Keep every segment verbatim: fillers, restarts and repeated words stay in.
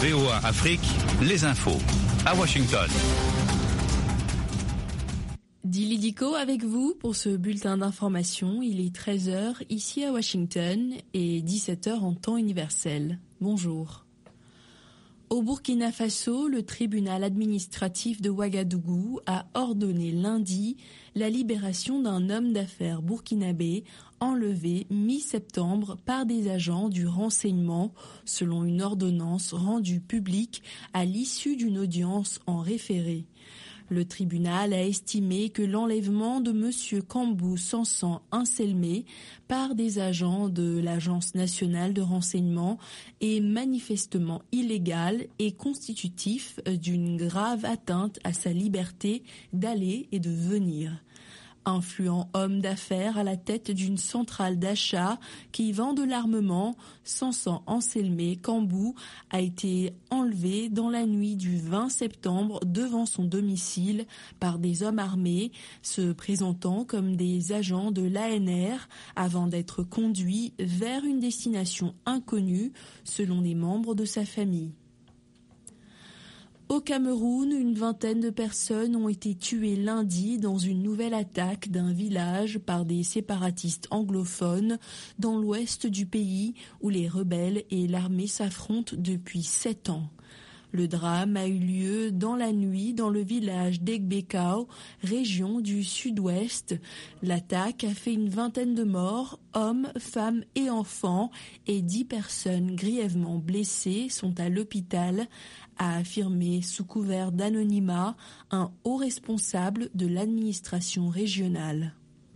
V O un Afrique, les infos. À Washington. Dili Diko avec vous pour ce bulletin d'information. Il est treize heures ici à Washington et dix-sept heures en temps universel. Bonjour. Au Burkina Faso, le tribunal administratif de Ouagadougou a ordonné lundi la libération d'un homme d'affaires burkinabé enlevé mi-septembre par des agents du renseignement, selon une ordonnance rendue publique à l'issue d'une audience en référé. Le tribunal a estimé que l'enlèvement de M. Kambou Sansan Anselmé par des agents de l'Agence nationale de renseignement est manifestement illégal et constitutif d'une grave atteinte à sa liberté d'aller et de venir. Influent homme d'affaires à la tête d'une centrale d'achat qui vend de l'armement, Sansan Anselmé Kambou a été enlevé dans la nuit du vingt septembre devant son domicile par des hommes armés se présentant comme des agents de l'A N R avant d'être conduit vers une destination inconnue selon les membres de sa famille. Au Cameroun, une vingtaine de personnes ont été tuées lundi dans une nouvelle attaque d'un village par des séparatistes anglophones dans l'ouest du pays où les rebelles et l'armée s'affrontent depuis sept ans. Le drame a eu lieu dans la nuit dans le village d'Egbekao, région du sud-ouest. L'attaque a fait une vingtaine de morts, hommes, femmes et enfants, et dix personnes grièvement blessées sont à l'hôpital, a affirmé sous couvert d'anonymat un haut responsable de l'administration régionale.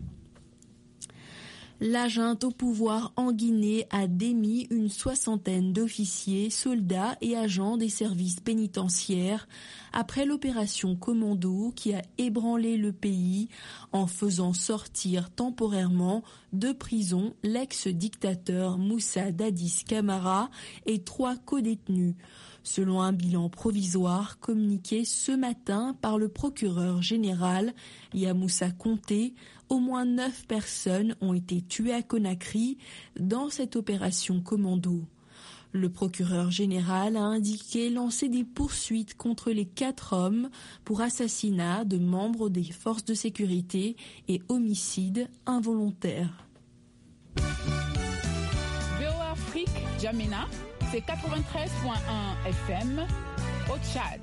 La junte au pouvoir en Guinée a démis une soixantaine d'officiers, soldats et agents des services pénitentiaires après l'opération Commando qui a ébranlé le pays en faisant sortir temporairement de prison l'ex-dictateur Moussa Dadis Camara et trois codétenus. Selon un bilan provisoire communiqué ce matin par le procureur général Yamoussa Conté, au moins neuf personnes ont été tuées à Conakry dans cette opération commando. Le procureur général a indiqué lancer des poursuites contre les quatre hommes pour assassinat de membres des forces de sécurité et homicide involontaire. V O A Afrique, Jamena, c'est quatre-vingt-treize point un F M au Tchad.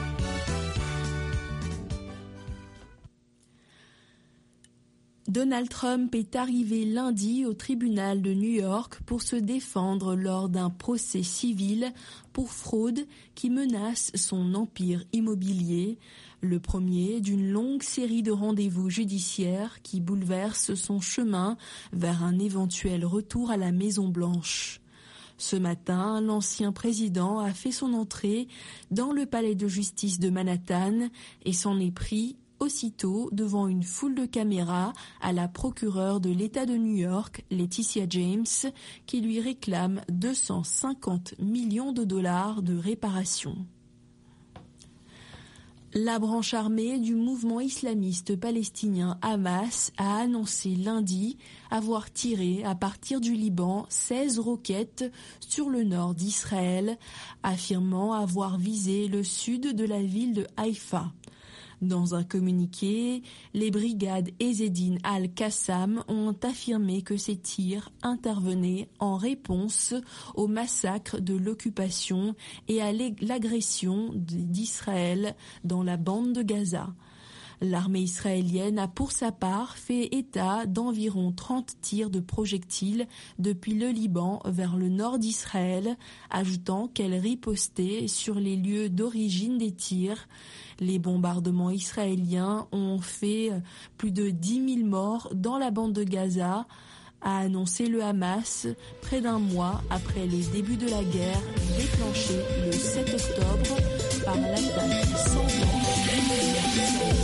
Donald Trump est arrivé lundi au tribunal de New York pour se défendre lors d'un procès civil pour fraude qui menace son empire immobilier, le premier d'une longue série de rendez-vous judiciaires qui bouleversent son chemin vers un éventuel retour à la Maison-Blanche. Ce matin, l'ancien président a fait son entrée dans le palais de justice de Manhattan et s'en est pris aussitôt devant une foule de caméras à la procureure de l'État de New York, Laetitia James, qui lui réclame deux cent cinquante millions de dollars de réparation. La branche armée du mouvement islamiste palestinien Hamas a annoncé lundi avoir tiré à partir du Liban seize roquettes sur le nord d'Israël, affirmant avoir visé le sud de la ville de Haïfa. Dans un communiqué, les brigades Ezzedine al-Qassam ont affirmé que ces tirs intervenaient en réponse au massacre de l'occupation et à l'agression d'Israël dans la bande de Gaza. L'armée israélienne a pour sa part fait état d'environ trente tirs de projectiles depuis le Liban vers le nord d'Israël, ajoutant qu'elle ripostait sur les lieux d'origine des tirs. Les bombardements israéliens ont fait plus de dix mille morts dans la bande de Gaza, a annoncé le Hamas près d'un mois après les débuts de la guerre déclenchée le sept octobre par l'attaque sanglante.